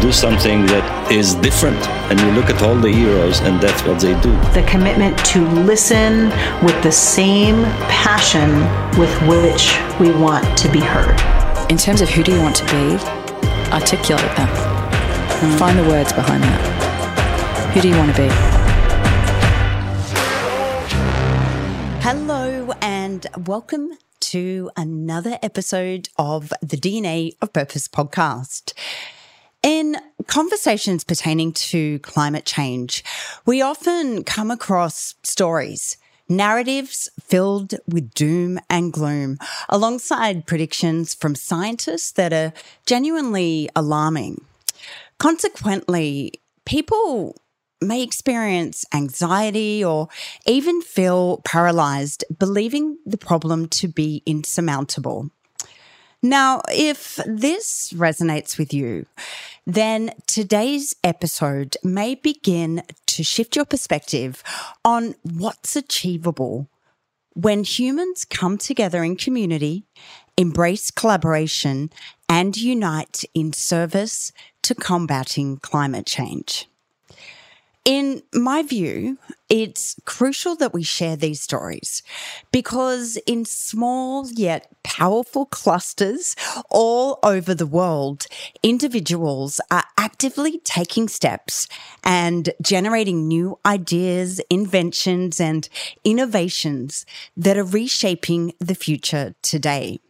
do something that is different. And you look at all the heroes, and that's what they do. The commitment to listen with the same passion with which we want to be heard. In terms of who do you want to be, articulate that. Find the words behind that. Who do you want to be? Hello and welcome to another episode of the DNA of Purpose podcast. In conversations pertaining to climate change, we often come across stories, narratives filled with doom and gloom, alongside predictions from scientists that are genuinely alarming. Consequently, people may experience anxiety or even feel paralyzed, believing the problem to be insurmountable. Now, if this resonates with you, then today's episode may begin to shift your perspective on what's achievable when humans come together in community, embrace collaboration, and unite in service to combating climate change. In my view, it's crucial that we share these stories because in small yet powerful clusters all over the world, individuals are actively taking steps and generating new ideas, inventions, and innovations that are reshaping the future today.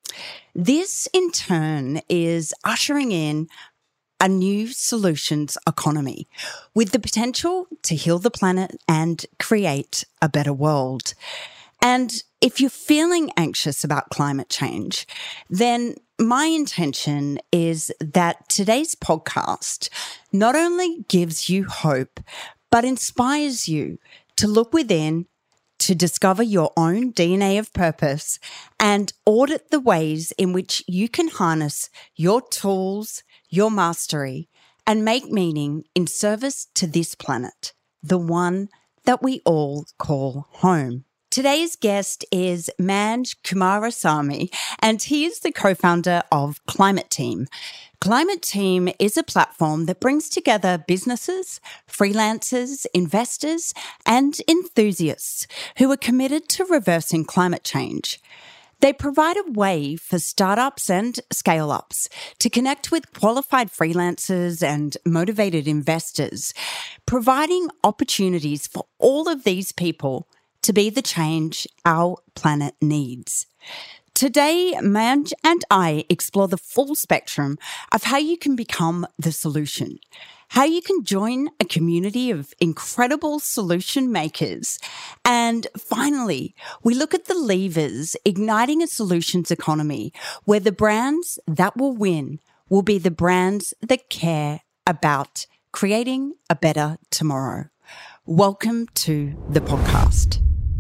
This, in turn, is ushering in a new solutions economy with the potential to heal the planet and create a better world. And if you're feeling anxious about climate change, then my intention is that today's podcast not only gives you hope, but inspires you to look within, to discover your own DNA of purpose and audit the ways in which you can harness your tools, your mastery, and make meaning in service to this planet, the one that we all call home. Today's guest is Manj Kumarasamy, and he is the co-founder of Climate Team. Climate Team is a platform that brings together businesses, freelancers, investors, and enthusiasts who are committed to reversing climate change. They provide a way for startups and scale-ups to connect with qualified freelancers and motivated investors, providing opportunities for all of these people to be the change our planet needs. Today, Manj and I explore the full spectrum of how you can become the solution, how you can join a community of incredible solution makers. And finally, we look at the levers igniting a solutions economy where the brands that will win will be the brands that care about creating a better tomorrow. Welcome to the podcast.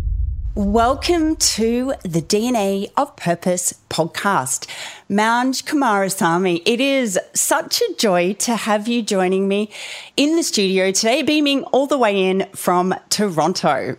Welcome to the DNA of Purpose podcast. Manj Kumarasamy, it is such a joy to have you joining me in the studio today, beaming all the way in from Toronto.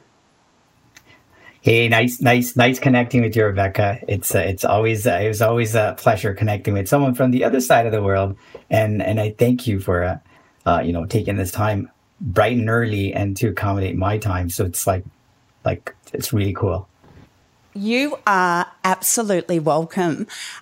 Hey, nice connecting with you, Rebecca. It was always a pleasure connecting with someone from the other side of the world, and I thank you for taking this time bright and early and to accommodate my time. So it's like it's really cool. You are absolutely welcome.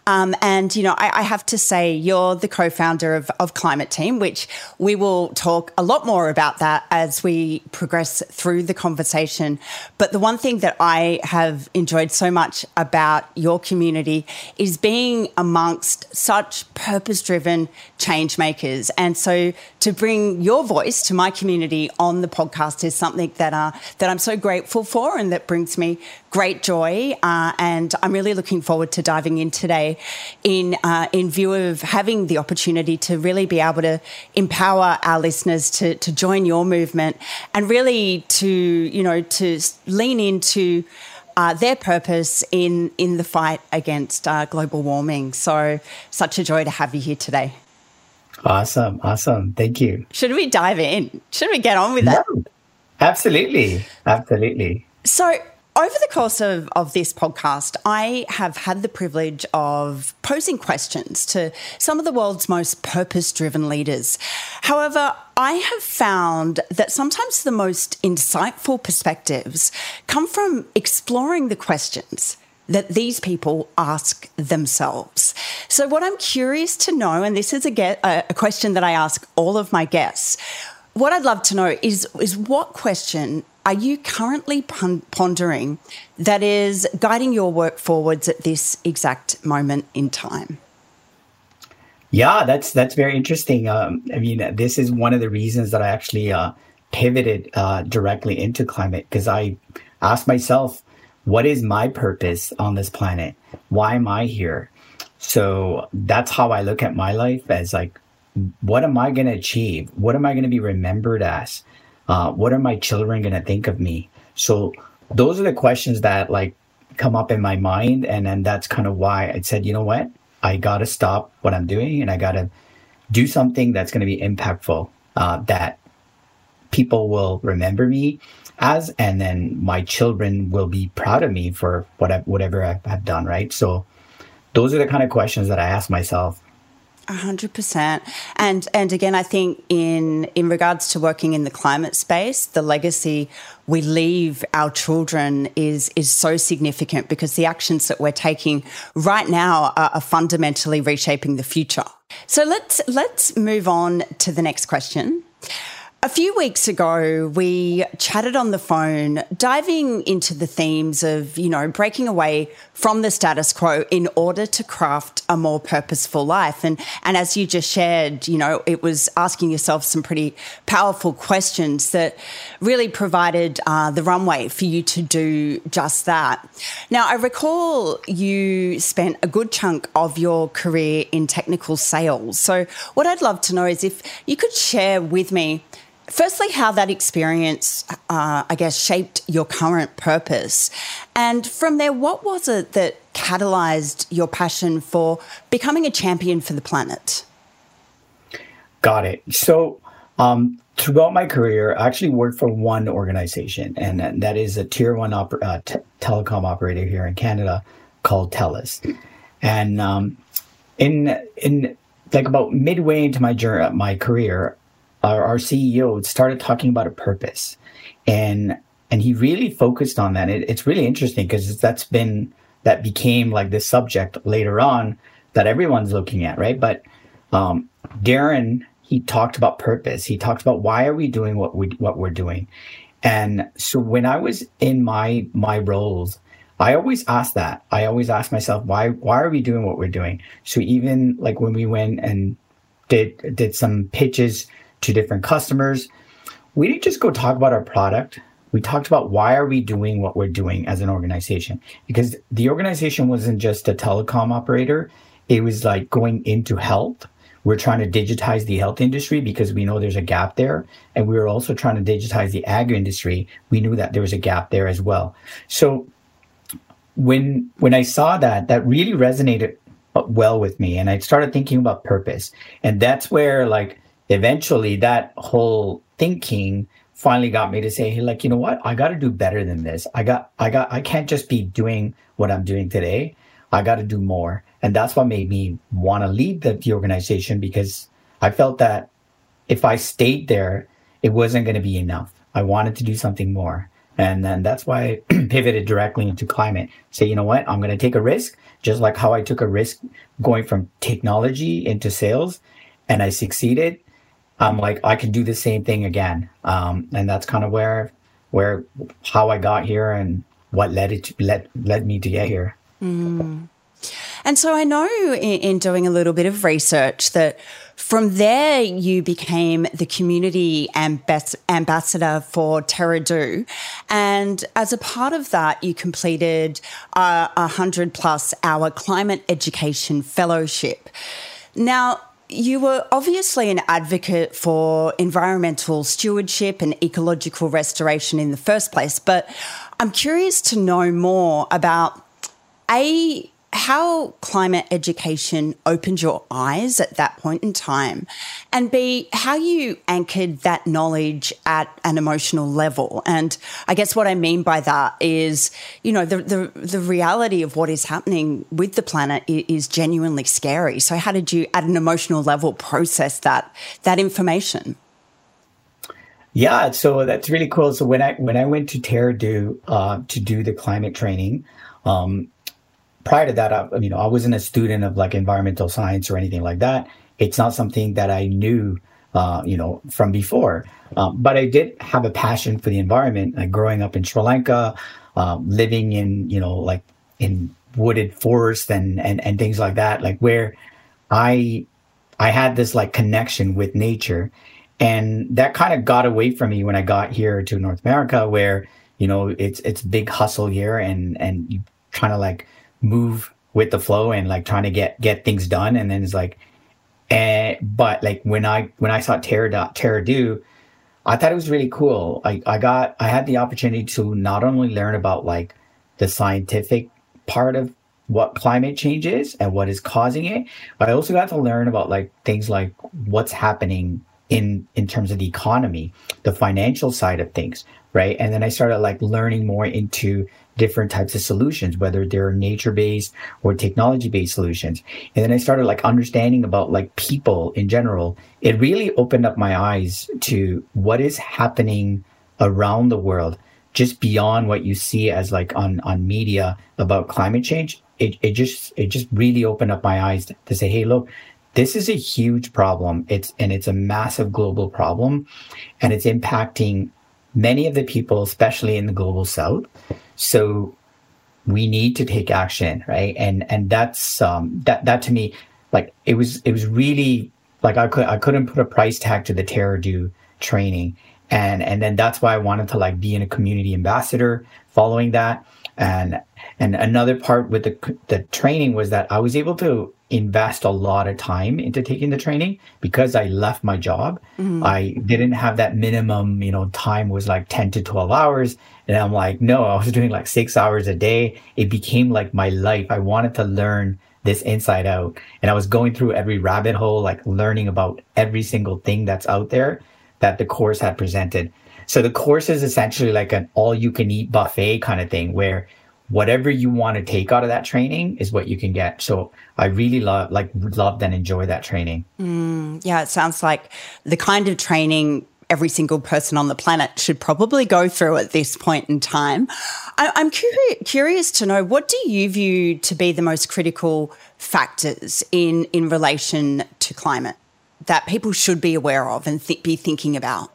I have to say you're the co-founder of Climate Team, which we will talk a lot more about that as we progress through the conversation. But the one thing that I have enjoyed so much about your community is being amongst such purpose-driven change makers. And so to bring your voice to my community on the podcast is something that I'm so grateful for and that brings me great joy. And I'm really looking forward to diving in today in view of having the opportunity to really be able to empower our listeners to join your movement and really to lean into their purpose in the fight against global warming. So such a joy to have you here today. Awesome. Thank you. Should we dive in? Should we get on with that? No, absolutely. So Over the course of this podcast, I have had the privilege of posing questions to some of the world's most purpose-driven leaders. However, I have found that sometimes the most insightful perspectives come from exploring the questions that these people ask themselves. So what I'm curious to know, and this is a question that I ask all of my guests, what I'd love to know is what question are you currently pondering that is guiding your work forwards at this exact moment in time? Yeah, that's very interesting. I mean, this is one of the reasons that I actually pivoted directly into climate, because I asked myself, what is my purpose on this planet? Why am I here? So that's how I look at my life, as like, what am I going to achieve? What am I going to be remembered as? What are my children going to think of me? So those are the questions that like come up in my mind. And then that's kind of why I said, you know what? I got to stop what I'm doing and I got to do something that's going to be impactful, that people will remember me as, and then my children will be proud of me for whatever I've done, right? So those are the kind of questions that I ask myself. 100%. And again, I think in regards to working in the climate space, the legacy we leave our children is so significant, because the actions that we're taking right now are fundamentally reshaping the future. So let's move on to the next question. A few weeks ago, we chatted on the phone, diving into the themes of, breaking away from the status quo in order to craft a more purposeful life. And as you just shared, it was asking yourself some pretty powerful questions that really provided the runway for you to do just that. Now, I recall you spent a good chunk of your career in technical sales. So what I'd love to know is if you could share with me, firstly, how that experience, shaped your current purpose. And from there, what was it that catalyzed your passion for becoming a champion for the planet? Got it. So throughout my career, I actually worked for one organization, and that is a tier one telecom operator here in Canada called TELUS. And in like about midway into my career, our CEO started talking about a purpose, and he really focused on that. It's really interesting because that became like this subject later on that everyone's looking at, right? But Darren, he talked about purpose. He talked about why are we doing what we're doing, and so when I was in my roles, I always asked that. I always asked myself, why are we doing what we're doing? So even like when we went and did some pitches to different customers, we didn't just go talk about our product. We talked about why are we doing what we're doing as an organization, because the organization wasn't just a telecom operator. It was like going into health. We're trying to digitize the health industry because we know there's a gap there. And we were also trying to digitize the ag industry. We knew that there was a gap there as well. So when I saw that really resonated well with me, and I started thinking about purpose. And that's where like eventually that whole thinking finally got me to say, hey, like, you know what? I got to do better than this. I can't just be doing what I'm doing today. I got to do more. And that's what made me want to lead the organization, because I felt that if I stayed there, it wasn't going to be enough. I wanted to do something more. And then that's why I pivoted directly into climate. Say, you know what? I'm going to take a risk, just like how I took a risk going from technology into sales, and I succeeded. I'm like, I can do the same thing again. And that's kind of how I got here and what led me to get here. Mm. And so I know in doing a little bit of research that from there you became the community ambassador for TerraDo. And as a part of that, you completed a 100+ hour climate education fellowship. Now, you were obviously an advocate for environmental stewardship and ecological restoration in the first place, but I'm curious to know more about, how climate education opened your eyes at that point in time, and B, how you anchored that knowledge at an emotional level. And I guess what I mean by that is, you know, the reality of what is happening with the planet is genuinely scary. So how did you, at an emotional level, process that information? Yeah, so that's really cool. So when I went to Terra-Do to do the climate training, prior to that, I wasn't a student of like environmental science or anything like that. It's not something that I knew, from before. But I did have a passion for the environment. Like growing up in Sri Lanka, living in, like in wooded forest and things like that, like where I had this like connection with nature. And that kind of got away from me when I got here to North America, where, it's big hustle here and you trying to like move with the flow and like trying to get things done. And then it's like, but like when I saw Terra-Do, I thought it was really cool. I had the opportunity to not only learn about like the scientific part of what climate change is and what is causing it, but I also got to learn about like things like what's happening in terms of the economy, the financial side of things, right? And then I started like learning more into different types of solutions, whether they're nature-based or technology-based solutions. And then I started like understanding about like people in general. It really opened up my eyes to what is happening around the world, just beyond what you see as like on media about climate change. It just really opened up my eyes to say, hey, look, this is a huge problem. It's a massive global problem, and it's impacting many of the people, especially in the global south. So we need to take action, right? And that's that to me, like it was really like I couldn't put a price tag to the Terra-Do training, and then that's why I wanted to like be in a community ambassador following that. And another part with the training was that I was able to invest a lot of time into taking the training because I left my job. Mm-hmm. I didn't have that minimum, time was like 10 to 12 hours. And I'm like, no, I was doing like 6 hours a day. It became like my life. I wanted to learn this inside out. And I was going through every rabbit hole, like learning about every single thing that's out there that the course had presented. So the course is essentially like an all-you-can-eat buffet kind of thing where whatever you want to take out of that training is what you can get. So I really loved and enjoy that training. Yeah, it sounds like the kind of training every single person on the planet should probably go through at this point in time. I'm curious to know, what do you view to be the most critical factors in relation to climate that people should be aware of and be thinking about?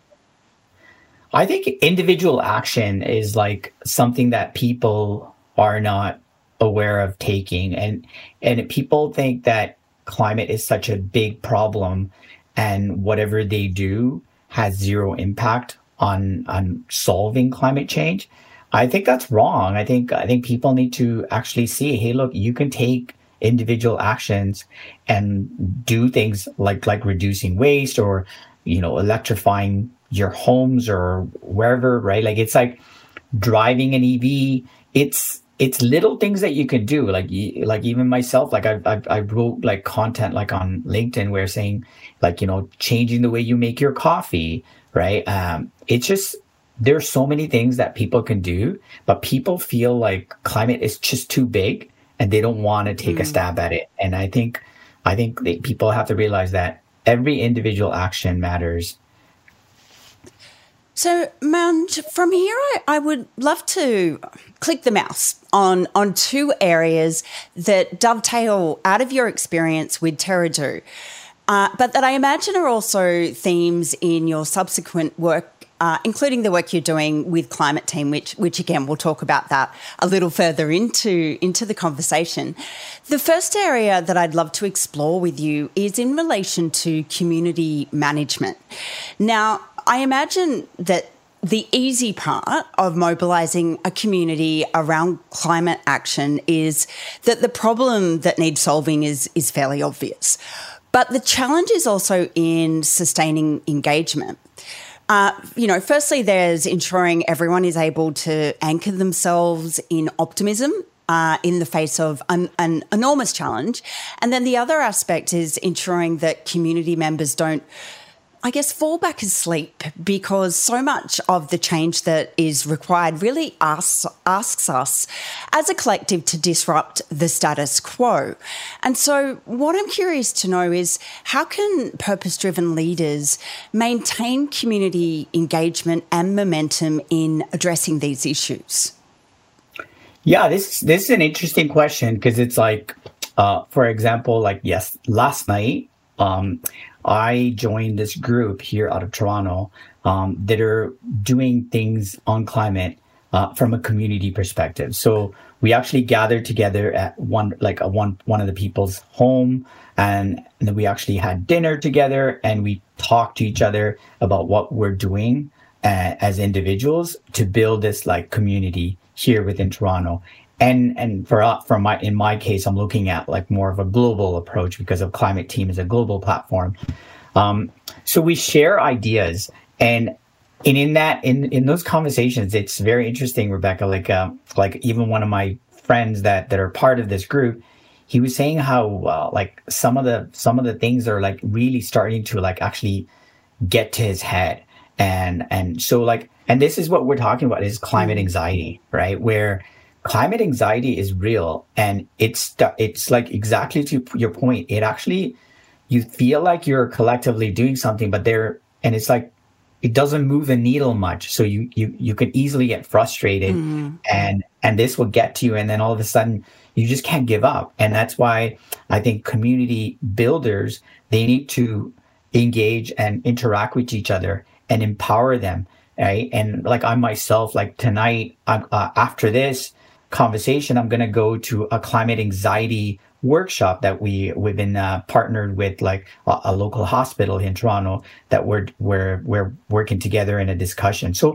I think individual action is like something that people are not aware of taking. And people think that climate is such a big problem and whatever they do has zero impact on solving climate change. I think that's wrong. I think people need to actually see, hey, look, you can take individual actions and do things like reducing waste or, electrifying your homes or wherever, right? Like it's like driving an EV. It's little things that you can do. Like even myself, like I wrote like content like on LinkedIn where saying like, changing the way you make your coffee, right? It's just, there's so many things that people can do, but people feel like climate is just too big and they don't want to take a stab at it. And I think that people have to realize that every individual action matters. So, Manj, from here, I would love to click the mouse on two areas that dovetail out of your experience with Terra-Do, but that I imagine are also themes in your subsequent work, including the work you're doing with Climate Team, which again, we'll talk about that a little further into the conversation. The first area that I'd love to explore with you is in relation to community management. Now, I imagine that the easy part of mobilising a community around climate action is that the problem that needs solving is fairly obvious. But the challenge is also in sustaining engagement. Firstly, there's ensuring everyone is able to anchor themselves in optimism in the face of an enormous challenge. And then the other aspect is ensuring that community members don't, I guess, fall back asleep, because so much of the change that is required really asks us as a collective to disrupt the status quo. And so what I'm curious to know is, how can purpose-driven leaders maintain community engagement and momentum in addressing these issues? Yeah, this is an interesting question, because it's like, for example, like, yes, last night, I joined this group here out of Toronto that are doing things on climate from a community perspective. So we actually gathered together at one of the people's home, and then we actually had dinner together, and we talked to each other about what we're doing as individuals to build this like community here within Toronto. And in my case, I'm looking at like more of a global approach, because of Climate Team is a global platform. So we share ideas, and in those conversations, it's very interesting, Rebecca. Like even one of my friends that are part of this group, he was saying how like some of the things are like really starting to like actually get to his head, and so like, and this is what we're talking about, is climate anxiety, right? Where climate anxiety is real, and it's like, exactly to your point, it actually, you feel like you're collectively doing something, but and it's like, it doesn't move the needle much. So you can easily get frustrated, and this will get to you. And then all of a sudden you just can't give up. And that's why I think community builders, they need to engage and interact with each other and empower them. Right. And like I myself, like tonight, after this conversation, I'm going to go to a climate anxiety workshop that we've been partnered with, like a local hospital in Toronto, that we're working together in a discussion. So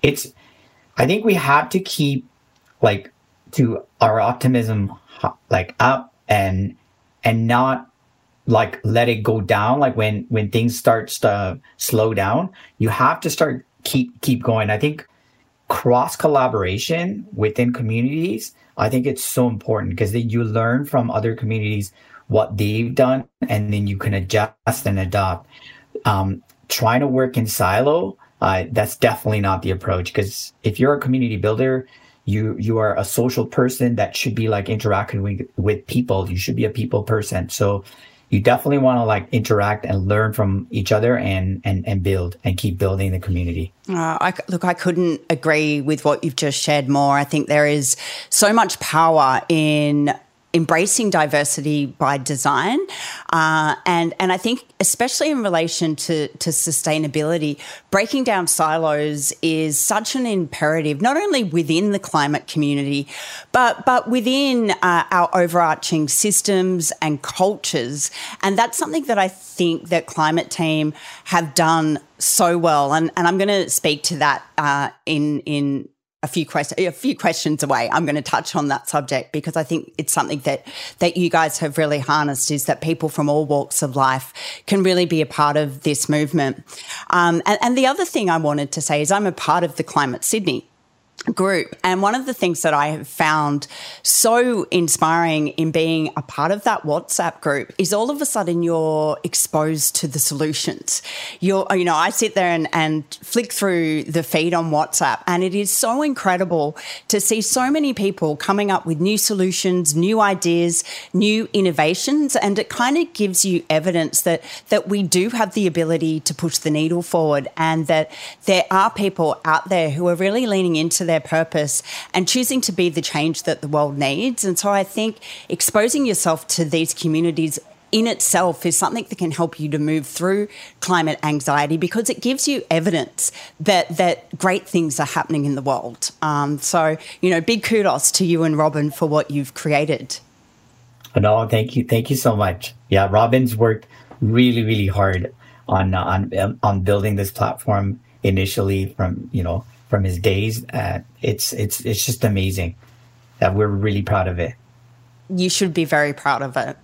I think we have to keep like to our optimism like up, and not like let it go down. Like when things start to slow down, you have to keep going. I think cross collaboration within communities, I think it's so important, because then you learn from other communities what they've done, and then you can adjust and adopt. Trying to work in silo, that's definitely not the approach, because if you're a community builder, you are a social person that should be like interacting with people. You should be a people person. So you definitely want to like interact and learn from each other, and build and keep building the community. I couldn't agree with what you've just shared more. I think there is so much power in embracing diversity by design. And I think especially in relation to sustainability, breaking down silos is such an imperative, not only within the climate community, but within our overarching systems and cultures. And that's something that I think that Climate Team have done so well. And I'm going to speak to that in a few questions away. I'm going to touch on that subject, because I think it's something that you guys have really harnessed, is that people from all walks of life can really be a part of this movement. And the other thing I wanted to say is I'm a part of the Climate Sydney group. And one of the things that I have found so inspiring in being a part of that WhatsApp group is all of a sudden you're exposed to the solutions. I sit there and flick through the feed on WhatsApp, and it is so incredible to see so many people coming up with new solutions, new ideas, new innovations. And it kind of gives you evidence that we do have the ability to push the needle forward, and that there are people out there who are really leaning into their purpose and choosing to be the change that the world needs. And so I think exposing yourself to these communities in itself is something that can help you to move through climate anxiety, because it gives you evidence that great things are happening in the world. So, big kudos to you and Robin for what you've created. No, thank you. Thank you so much. Yeah, Robin's worked really, really hard on building this platform initially from his days. It's just amazing. That we're really proud of it. You should be very proud of it.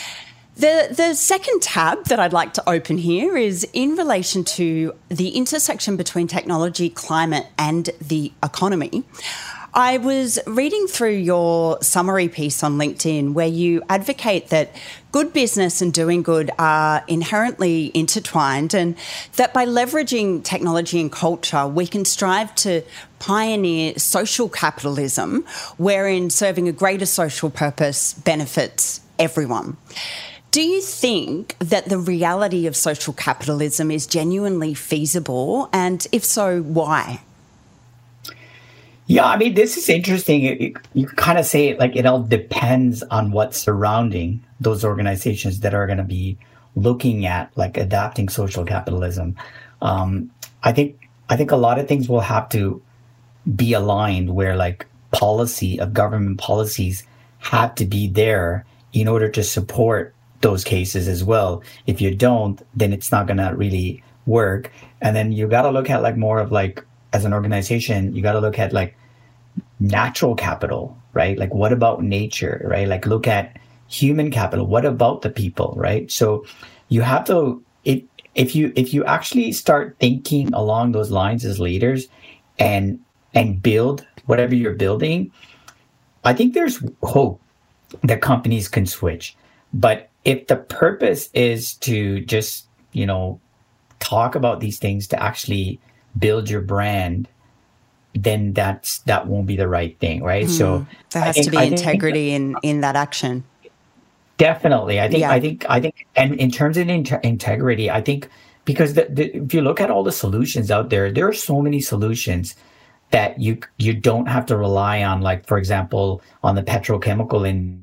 The second tab that I'd like to open here is in relation to the intersection between technology, climate, and the economy. I was reading through your summary piece on LinkedIn where you advocate that good business and doing good are inherently intertwined, and that by leveraging technology and culture, we can strive to pioneer social capitalism, wherein serving a greater social purpose benefits everyone. Do you think that the reality of social capitalism is genuinely feasible? And if so, why? Yeah, I mean, this is interesting. You kind of say it all depends on what's surrounding those organizations that are going to be looking at adapting social capitalism. I think a lot of things will have to be aligned where policy of government policies have to be there in order to support those cases as well. If you don't, then it's not going to really work. And then you got to look at more of as an organization, you got to look at natural capital, right? What about nature, right? Look at human capital. What about the people, right? So you have to, if you actually start thinking along those lines as leaders and build whatever you're building, I think there's hope that companies can switch. But if the purpose is to just, talk about these things to actually build your brand, then that won't be the right thing, right? So there has to be integrity in that action. Definitely, I think, and in terms of integrity, I think because if you look at all the solutions out there, there are so many solutions that you don't have to rely on, for example, on the petrochemical industry.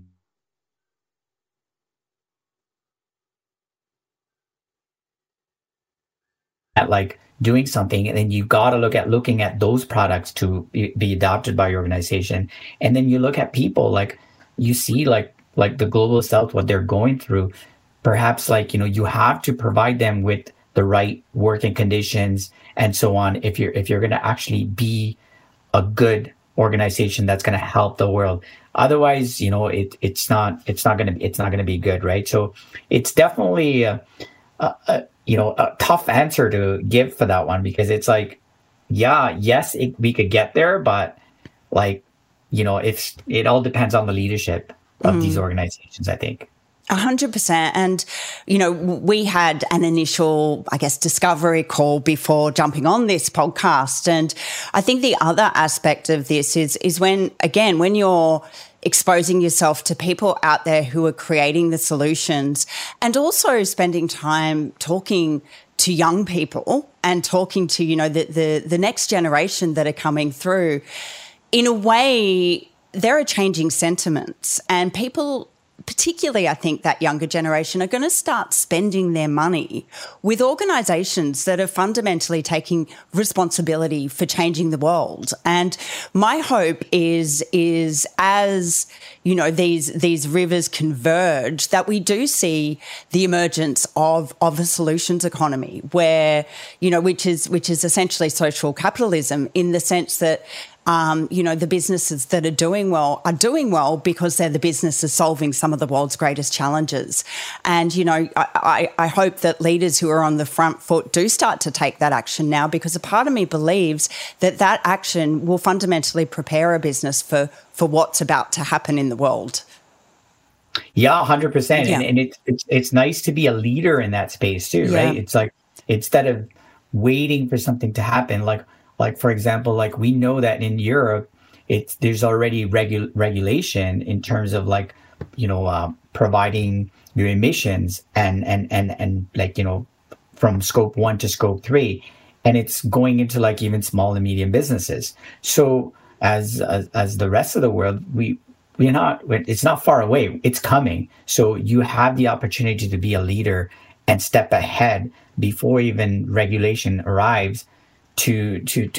At doing something, and then you got to looking at those products to be adopted by your organization. And then you look at people, you see like the global south, what they're going through. Perhaps you have to provide them with the right working conditions and so on if you're going to actually be a good organization that's going to help the world. Otherwise, it's not going to be good, right? So it's definitely a tough answer to give for that one, because it's yes, we could get there, but it all depends on the leadership of these organizations, I think. 100%. And, we had an initial, discovery call before jumping on this podcast. And I think the other aspect of this is when you're exposing yourself to people out there who are creating the solutions, and also spending time talking to young people and talking to, the next generation that are coming through. In a way, there are changing sentiments, and people, particularly I think that younger generation, are going to start spending their money with organisations that are fundamentally taking responsibility for changing the world. And my hope is as these rivers converge, that we do see the emergence of a solutions economy where which is essentially social capitalism, in the sense that the businesses that are doing well because they're the businesses solving some of the world's greatest challenges. And, I hope that leaders who are on the front foot do start to take that action now, because a part of me believes that action will fundamentally prepare a business for what's about to happen in the world. Yeah, 100%. Yeah. And it's nice to be a leader in that space too, right? It's instead of waiting for something to happen, for example, we know that in Europe, there's already regulation in terms of providing your emissions and from scope 1 to scope 3, and it's going into even small and medium businesses. So as the rest of the world, it's not far away. It's coming. So you have the opportunity to be a leader and step ahead before even regulation arrives, to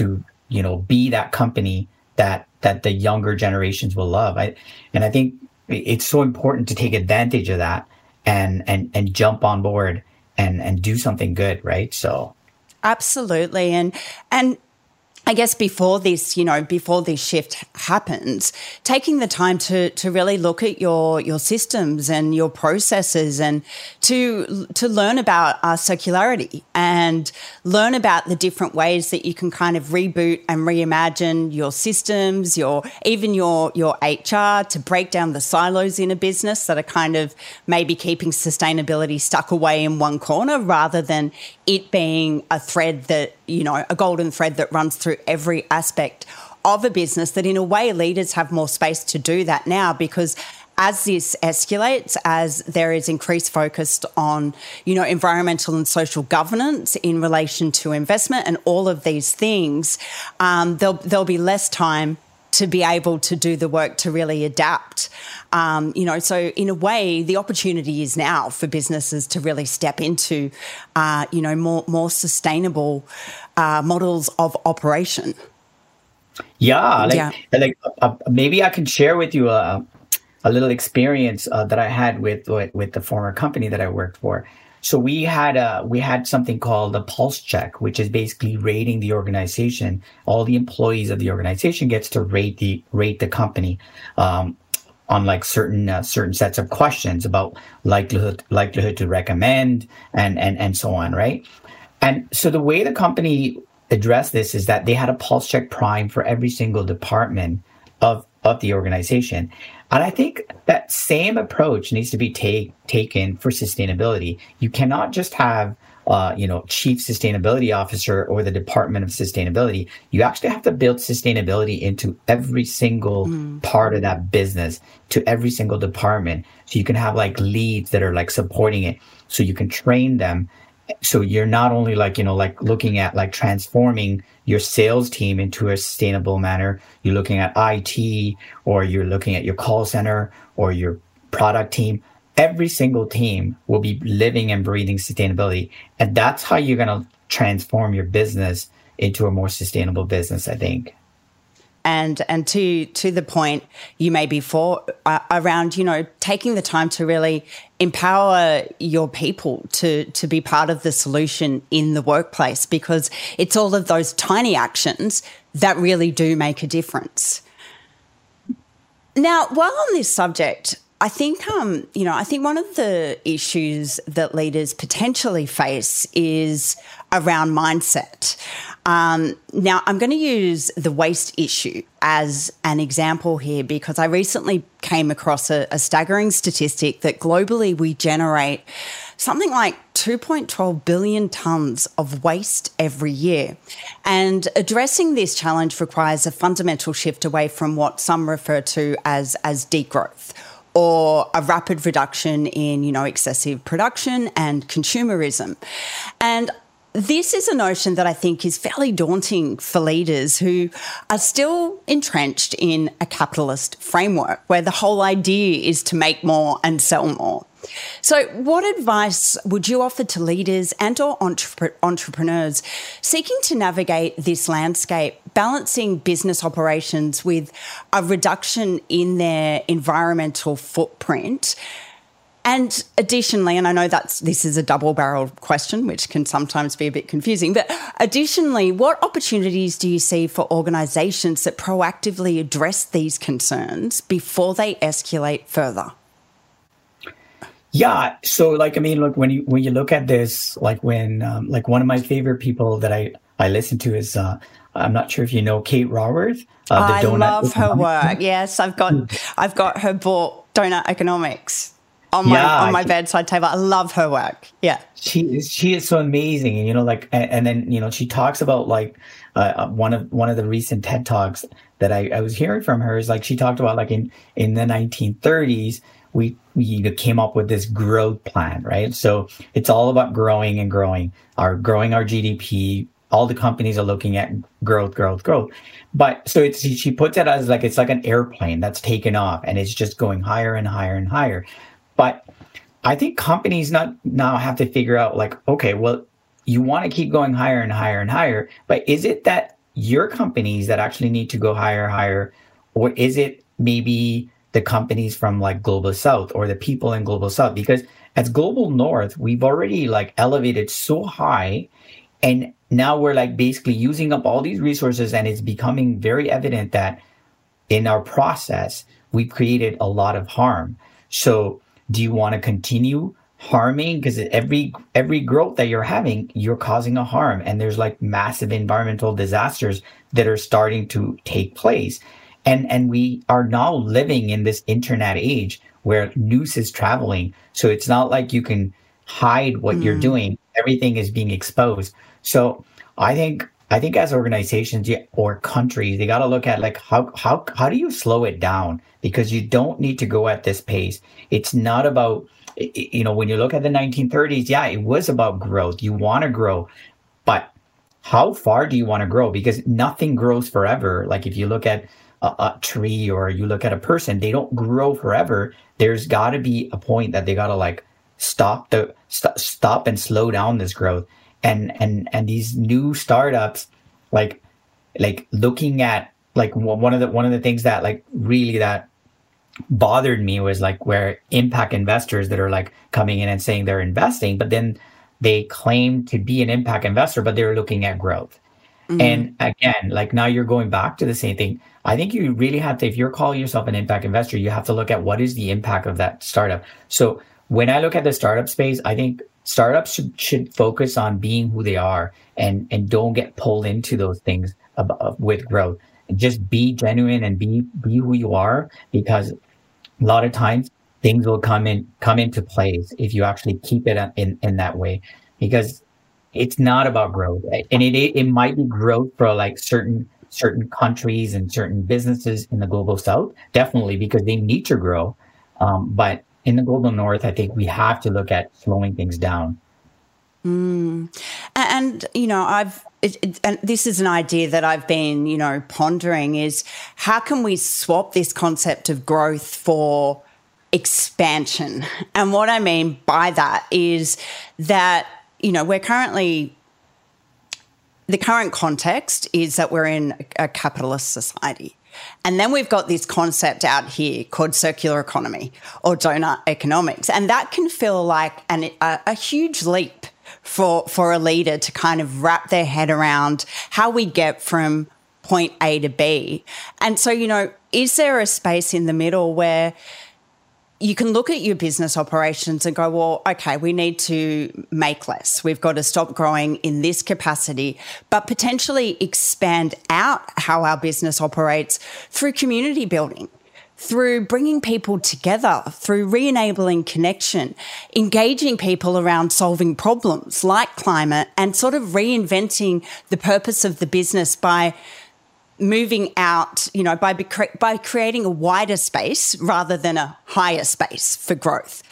be that company that the younger generations will love. I think it's so important to take advantage of that and jump on board and do something good, right? So absolutely. And I guess before this shift happens, taking the time to really look at your systems and your processes and to learn about circularity and learn about the different ways that you can kind of reboot and reimagine your systems, even your HR, to break down the silos in a business that are kind of maybe keeping sustainability stuck away in one corner, rather than it being a thread that, a golden thread that runs through every aspect of a business. That in a way, leaders have more space to do that now, because as this escalates, as there is increased focus on, environmental and social governance in relation to investment and all of these things, there'll be less time to be able to do the work to really adapt. So in a way, the opportunity is now for businesses to really step into, more sustainable models of operation. Maybe I can share with you a little experience that I had with the former company that I worked for. So we had something called a pulse check, which is basically rating the organization. All the employees of the organization gets to rate the company on like certain sets of questions about likelihood to recommend and so on, right? And so the way the company addressed this is that they had a pulse check prime for every single department of the organization. And I think that same approach needs to be taken for sustainability. You cannot just have, chief sustainability officer or the department of sustainability. You actually have to build sustainability into every single part of that business, to every single department. So you can have like leads that are like supporting it. So you can train them. So you're not only looking at like transforming your sales team into a sustainable manner. You're looking at IT, or you're looking at your call center or your product team. Every single team will be living and breathing sustainability. And that's how you're going to transform your business into a more sustainable business, I think. And to the point you made before around, taking the time to really empower your people to be part of the solution in the workplace, because it's all of those tiny actions that really do make a difference. Now, while on this subject, I think one of the issues that leaders potentially face is around mindset. Now, I'm going to use the waste issue as an example here, because I recently came across a staggering statistic that globally we generate something like 2.12 billion tonnes of waste every year. And addressing this challenge requires a fundamental shift away from what some refer to as degrowth, or a rapid reduction in, excessive production and consumerism. And this is a notion that I think is fairly daunting for leaders who are still entrenched in a capitalist framework where the whole idea is to make more and sell more. So what advice would you offer to leaders and or entrepreneurs seeking to navigate this landscape, balancing business operations with a reduction in their environmental footprint? And additionally, and I know this is a double-barreled question, which can sometimes be a bit confusing, but additionally, what opportunities do you see for organisations that proactively address these concerns before they escalate further? Yeah. So look, when you look at this, when one of my favorite people that I listen to is, I'm not sure if you know Kate Raworth. I love her work. Yes, I've got her book, Donut Economics, on my bedside table. I love her work. Yeah. She is so amazing. And, and then, she talks about one of the recent TED Talks that I was hearing from her is she talked about in the 1930s, we came up with this growth plan, right? So it's all about growing and growing our GDP. All the companies are looking at growth. But so she puts it as it's like an airplane that's taken off and it's just going higher and higher and higher. But I think companies now have to figure out okay, well, you want to keep going higher and higher and higher, but is it that your companies that actually need to go higher, or is it maybe the companies from Global South or the people in Global South? Because as Global North, we've already elevated so high, and now we're like basically using up all these resources, and it's becoming very evident that in our process, we created a lot of harm. So do you want to continue harming? Because every growth that you're having, you're causing a harm. And there's like massive environmental disasters that are starting to take place. And we are now living in this internet age where news is traveling. So it's not like you can hide what you're doing. Everything is being exposed. So I think as organizations or countries, they got to look at like how do you slow it down? Because you don't need to go at this pace. It's not about, when you look at the 1930s, yeah, it was about growth. You want to grow, but how far do you want to grow? Because nothing grows forever. Like if you look at a tree or you look at a person, they don't grow forever. There's got to be a point that they got to like stop and slow down this growth. And these new startups, like looking at like one of the things that like really that bothered me was like where impact investors that are like coming in and saying they're investing, but then they claim to be an impact investor, but they're looking at growth. And again, like now you're going back to the same thing. I think you really have to, if you're calling yourself an impact investor, you have to look at what is the impact of that startup. So when I look at the startup space, I think startups should focus on being who they are and don't get pulled into those things with growth. Just be genuine and be who you are, because a lot of times things will come into place if you actually keep it in that way. Because it's not about growth, and it might be growth for like certain countries and certain businesses in the global south, definitely, because they need to grow. But in the global north, I think we have to look at slowing things down. And and this is an idea that I've been, pondering is how can we swap this concept of growth for expansion? And what I mean by that is that, we're currently, the current context is that we're in a capitalist society. And then we've got this concept out here called circular economy or donut economics. And that can feel like a huge leap for a leader to kind of wrap their head around how we get from point A to B. And so, is there a space in the middle where you can look at your business operations and go, well, okay, we need to make less. We've got to stop growing in this capacity, but potentially expand out how our business operates through community building, through bringing people together, through re-enabling connection, engaging people around solving problems like climate, and sort of reinventing the purpose of the business by moving out, by creating a wider space rather than a higher space for growth.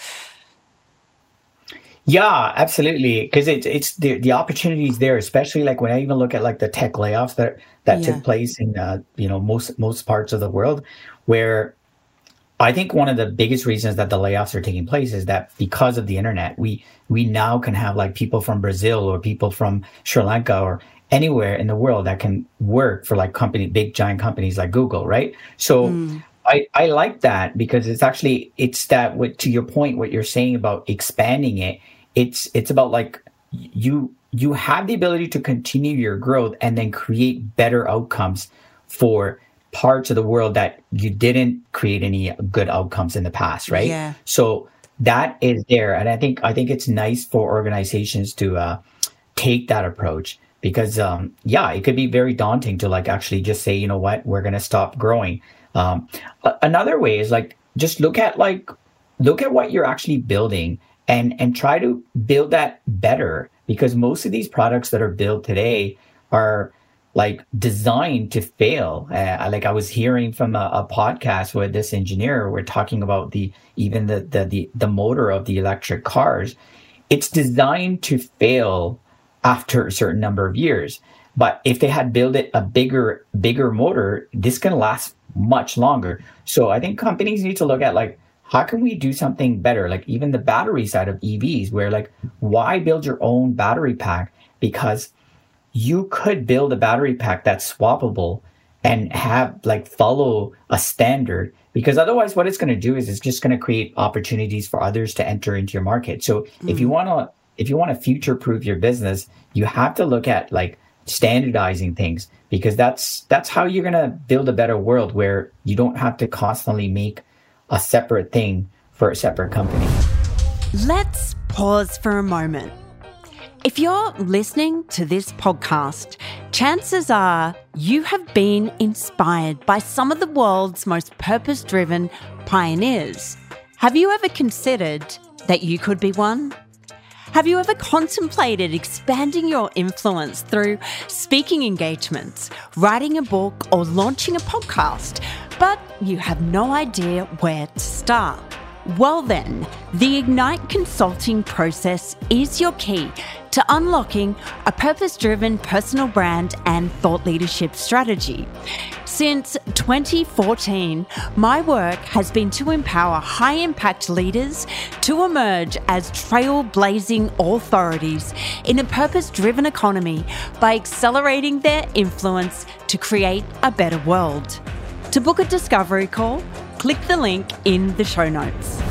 Yeah, absolutely. Because it's the opportunities there, especially like when I even look at like the tech layoffs that took place in most parts of the world, where I think one of the biggest reasons that the layoffs are taking place is that because of the internet, we now can have like people from Brazil or people from Sri Lanka or anywhere in the world that can work for like big giant companies like Google, right? So I like that, because it's that, to your point, what you're saying about expanding it, it's about like you have the ability to continue your growth and then create better outcomes for parts of the world that you didn't create any good outcomes in the past, right? Yeah. So that is there. And I think it's nice for organizations to take that approach. Because, it could be very daunting to like actually just say, you know what, we're going to stop growing. Another way is like, just look at what you're actually building and try to build that better. Because most of these products that are built today are like designed to fail. Like I was hearing from a podcast with this engineer, we're talking about the motor of the electric cars. It's designed to fail after a certain number of years. But if they had built it a bigger motor, this can last much longer. So I think companies need to look at like, how can we do something better? Like even the battery side of EVs, where like, why build your own battery pack? Because you could build a battery pack that's swappable and have like follow a standard, because otherwise what it's going to do is it's just going to create opportunities for others to enter into your market. So if you want to if you want to future proof your business, you have to look at like standardizing things, because that's how you're going to build a better world where you don't have to constantly make a separate thing for a separate company. Let's pause for a moment. If you're listening to this podcast, chances are you have been inspired by some of the world's most purpose-driven pioneers. Have you ever considered that you could be one? Have you ever contemplated expanding your influence through speaking engagements, writing a book, or launching a podcast, but you have no idea where to start? Well then, the Ignite consulting process is your key to unlocking a purpose-driven personal brand and thought leadership strategy. Since 2014, my work has been to empower high-impact leaders to emerge as trailblazing authorities in a purpose-driven economy by accelerating their influence to create a better world. To book a discovery call, click the link in the show notes.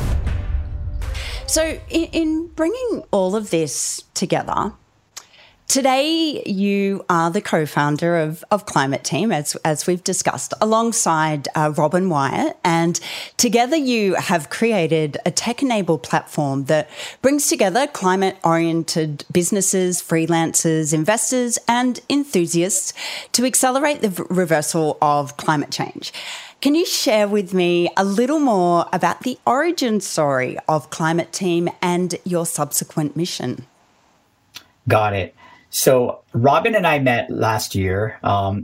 So in bringing all of this together, today you are the co-founder of Climate Team, as we've discussed, alongside Robin Wyatt, and together you have created a tech-enabled platform that brings together climate-oriented businesses, freelancers, investors, and enthusiasts to accelerate the reversal of climate change. Can you share with me a little more about the origin story of Climate Team and your subsequent mission? Got it. So Robin and I met last year. One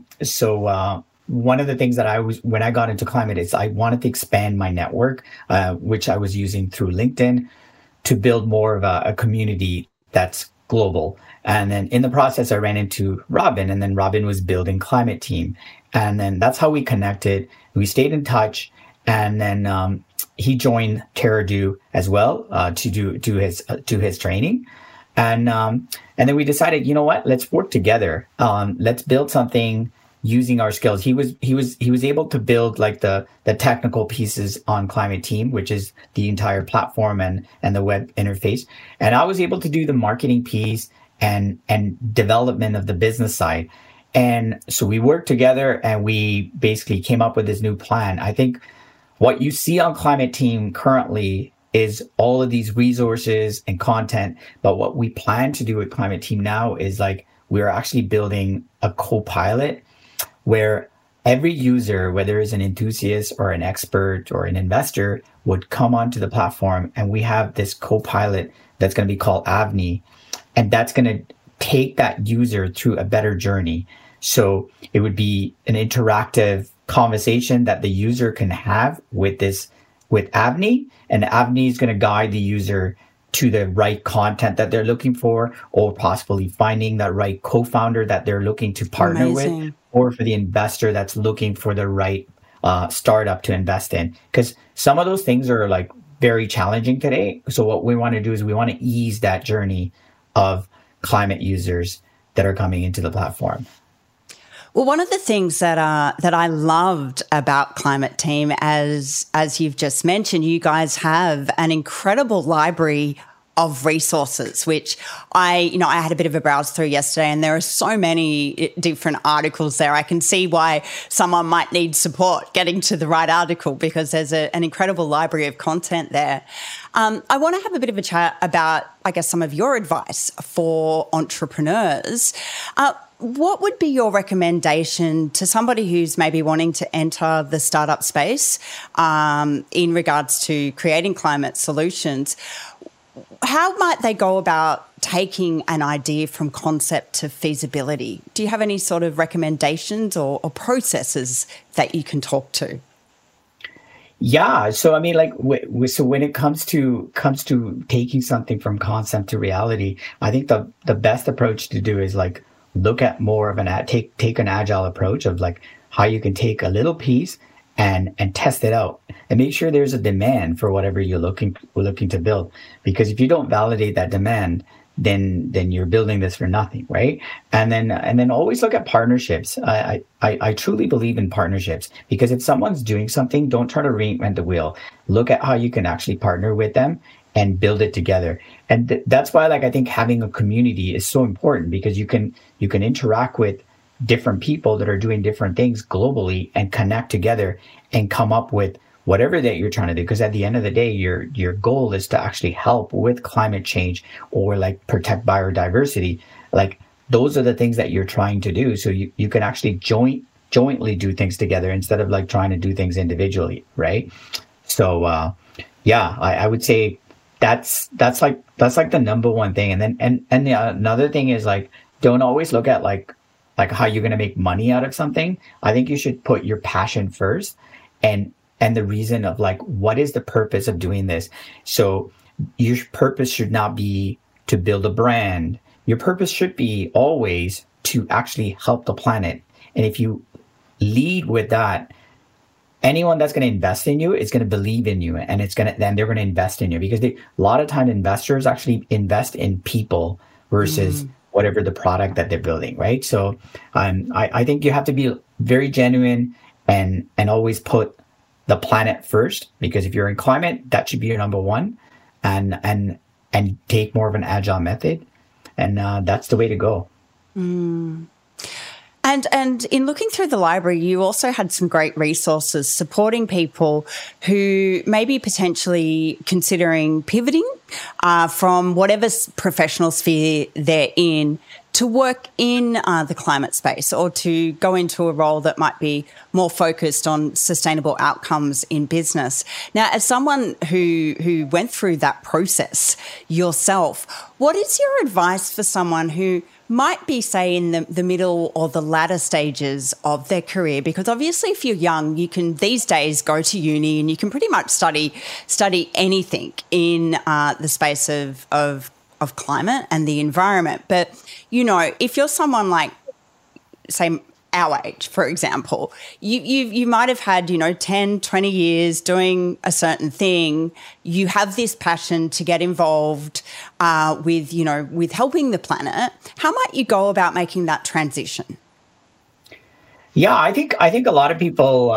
of the things that when I got into climate is I wanted to expand my network, which I was using through LinkedIn, to build more of a community that's global. And then in the process, I ran into Robin, and then Robin was building Climate Team. And then that's how we connected. We stayed in touch. And then he joined TerraDo as well to do his training. And then we decided, you know what, let's work together. Let's build something using our skills. He was able to build like the technical pieces on Climate Team, which is the entire platform and the web interface. And I was able to do the marketing piece and development of the business side. And so we worked together and we basically came up with this new plan. I think what you see on Climate Team currently is all of these resources and content. But what we plan to do with Climate Team now is like we're actually building a co-pilot where every user, whether it's an enthusiast or an expert or an investor, would come onto the platform, and we have this co-pilot that's going to be called Avni, and that's going to take that user through a better journey. So it would be an interactive conversation that the user can have with Avni, and Avni is going to guide the user to the right content that they're looking for, or possibly finding that right co-founder that they're looking to partner with, or for the investor that's looking for the right startup to invest in. Because some of those things are like very challenging today. So what we want to do is we want to ease that journey of climate users that are coming into the platform. Well, one of the things that I loved about Climate Team, as you've just mentioned, you guys have an incredible library of resources, which I had a bit of a browse through yesterday, and there are so many different articles there. I can see why someone might need support getting to the right article, because there's an incredible library of content there. I want to have a bit of a chat about, I guess, some of your advice for entrepreneurs. What would be your recommendation to somebody who's maybe wanting to enter the startup space in regards to creating climate solutions? How might they go about taking an idea from concept to feasibility? Do you have any sort of recommendations or processes that you can talk to? Yeah. So, I mean, like, so when it comes to taking something from concept to reality, I think the best approach to do is like look at more of take an agile approach of like how you can take a little piece and test it out and make sure there's a demand for whatever you're looking to build. Because if you don't validate that demand, then you're building this for nothing, right? And then always look at partnerships. I truly believe in partnerships, because if someone's doing something, don't try to reinvent the wheel. Look at how you can actually partner with them and build it together. And that's why, like, I think having a community is so important, because you can interact with different people that are doing different things globally and connect together and come up with whatever that you're trying to do. Because at the end of the day, your goal is to actually help with climate change or like protect biodiversity. Like, those are the things that you're trying to do. So you can actually jointly do things together instead of like trying to do things individually, right? So I would say that's like the number one thing. And then another thing is, like, don't always look at like how you're going to make money out of something. I think you should put your passion first, and the reason of like, what is the purpose of doing this? So your purpose should not be to build a brand. Your purpose should be always to actually help the planet. And if you lead with that, anyone that's going to invest in you is going to believe in you, and then they're going to invest in you, because a lot of time investors actually invest in people versus whatever the product that they're building, right? So I think you have to be very genuine and always put the planet first, because if you're in climate, that should be your number one, and take more of an agile method. And that's the way to go. And in looking through the library, you also had some great resources supporting people who may be potentially considering pivoting from whatever professional sphere they're in to work in the climate space, or to go into a role that might be more focused on sustainable outcomes in business. Now, as someone who went through that process yourself, what is your advice for someone who might be, say, in the middle or the latter stages of their career? Because obviously, if you're young, you can these days go to uni and you can pretty much study anything in the space of climate and the environment. But, you know, if you're someone like, say, our age, for example, you might have had, 10, 20 years doing a certain thing. You have this passion to get involved with helping the planet. How might you go about making that transition? Yeah, I think a lot of people,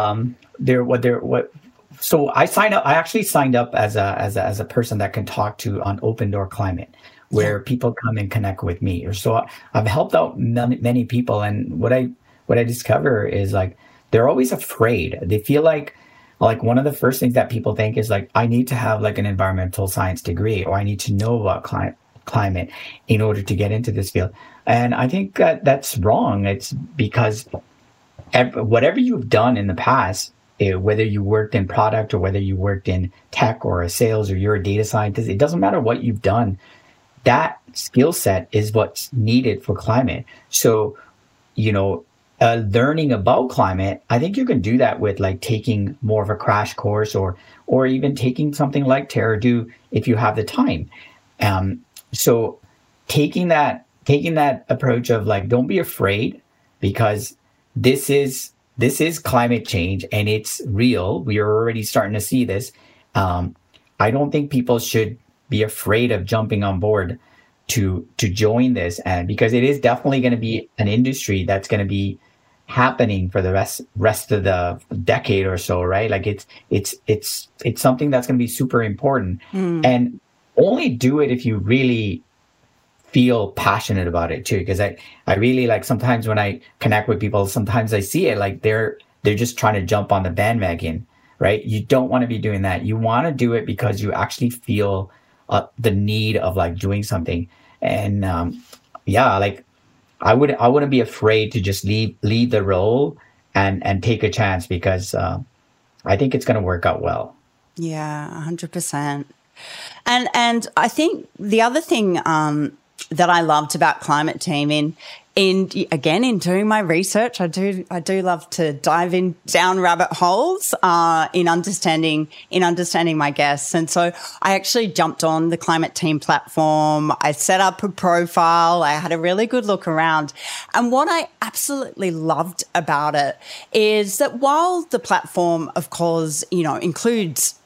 so I actually signed up as a person that can talk to on Open Door Climate, where people come and connect with me. Or so I've helped out many people, and what I discover is, like, they're always afraid. They feel like one of the first things that people think is like, I need to have like an environmental science degree, or I need to know about climate in order to get into this field. And I think that's wrong. It's because whatever you've done in the past, whether you worked in product or whether you worked in tech or sales or you're a data scientist, it doesn't matter what you've done. That skill set is what's needed for climate. So, learning about climate, I think you can do that with like taking more of a crash course, or even taking something like TerraDo if you have the time. So taking that approach of like, don't be afraid, because this is climate change and it's real. We are already starting to see this. I don't think people should be afraid of jumping on board to join this, and because it is definitely going to be an industry that's going to be happening for the rest of the decade or so, right? Like it's something that's going to be super important, and only do it if you really feel passionate about it too. Because I really, like, sometimes when I connect with people, sometimes I see it like they're just trying to jump on the bandwagon, right? You don't want to be doing that. You want to do it because you actually feel the need of like doing something. And like I wouldn't be afraid to just lead the role and take a chance, because I think it's going to work out well. Yeah, 100%. And I think the other thing that I loved about Climate Team in doing my research, I do love to dive down rabbit holes in understanding my guests. And so I actually jumped on the Climate Team platform. I set up a profile. I had a really good look around. And what I absolutely loved about it is that while the platform, of course, includes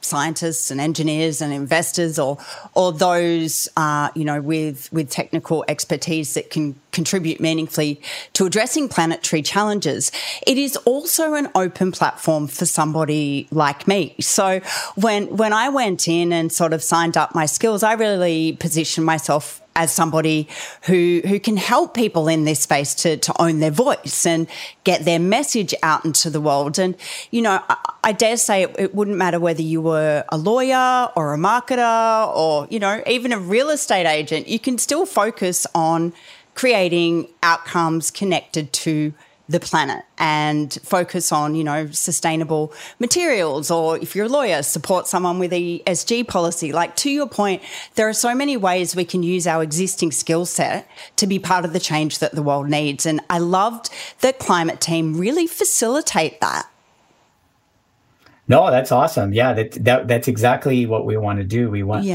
scientists and engineers and investors or those, with technical expertise that can contribute meaningfully to addressing planetary challenges. It is also an open platform for somebody like me. So when I went in and sort of signed up my skills, I really positioned myself as somebody who can help people in this space to own their voice and get their message out into the world. And, I dare say it wouldn't matter whether you were a lawyer or a marketer or, even a real estate agent, you can still focus on creating outcomes connected to the planet and focus on, sustainable materials, or if you're a lawyer, support someone with a ESG policy. Like, to your point, there are so many ways we can use our existing skill set to be part of the change that the world needs. And I loved that Climate Team really facilitate that. No, that's awesome. Yeah, that's exactly what we want to do. We want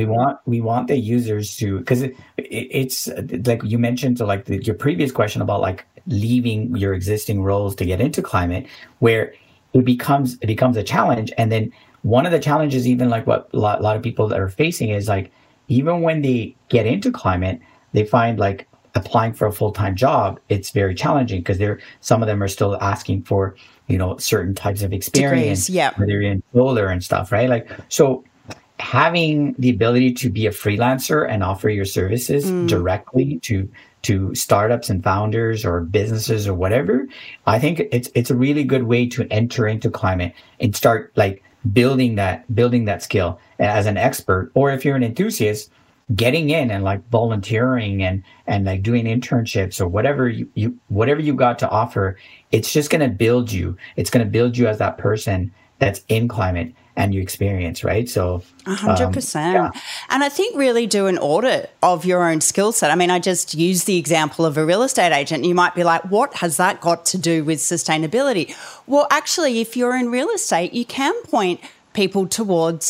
the users to, because it's like you mentioned, to like your previous question about like leaving your existing roles to get into climate, where it becomes a challenge. And then one of the challenges, even like what a lot of people that are facing, is like, even when they get into climate, they find like applying for a full-time job, it's very challenging because some of them are still asking for, certain types of experience, degrees, whether you're in solar and stuff, right? Like, so having the ability to be a freelancer and offer your services directly to startups and founders or businesses or whatever, I think it's a really good way to enter into climate and start like building that skill as an expert. Or if you're an enthusiast, getting in and like volunteering and like doing internships or whatever you got to offer, it's just going to build you. It's going to build you as that person that's in climate and you experience, right? So 100%. And I think really do an audit of your own skill set. I mean, I just use the example of a real estate agent. You might be like, what has that got to do with sustainability? Well, actually, if you're in real estate, you can point people towards